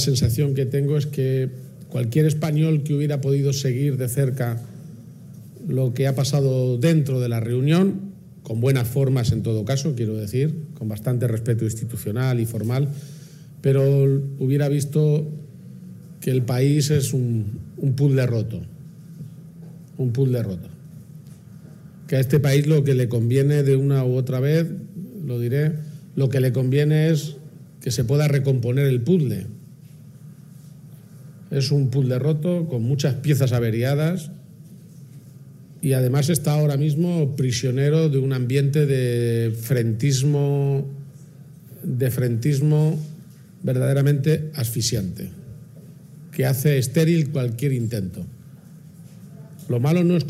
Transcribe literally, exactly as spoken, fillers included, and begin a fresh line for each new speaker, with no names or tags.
La sensación que tengo es que cualquier español que hubiera podido seguir de cerca lo que ha pasado dentro de la reunión, con buenas formas en todo caso, quiero decir, con bastante respeto institucional y formal, pero hubiera visto que el país es un, un puzzle roto, un puzzle roto. Que a este país lo que le conviene de una u otra vez, lo diré, lo que le conviene es que se pueda recomponer el puzzle. Es un puzzle roto con muchas piezas averiadas y además está ahora mismo prisionero de un ambiente de frentismo, de frentismo verdaderamente asfixiante, que hace estéril cualquier intento. Lo malo no es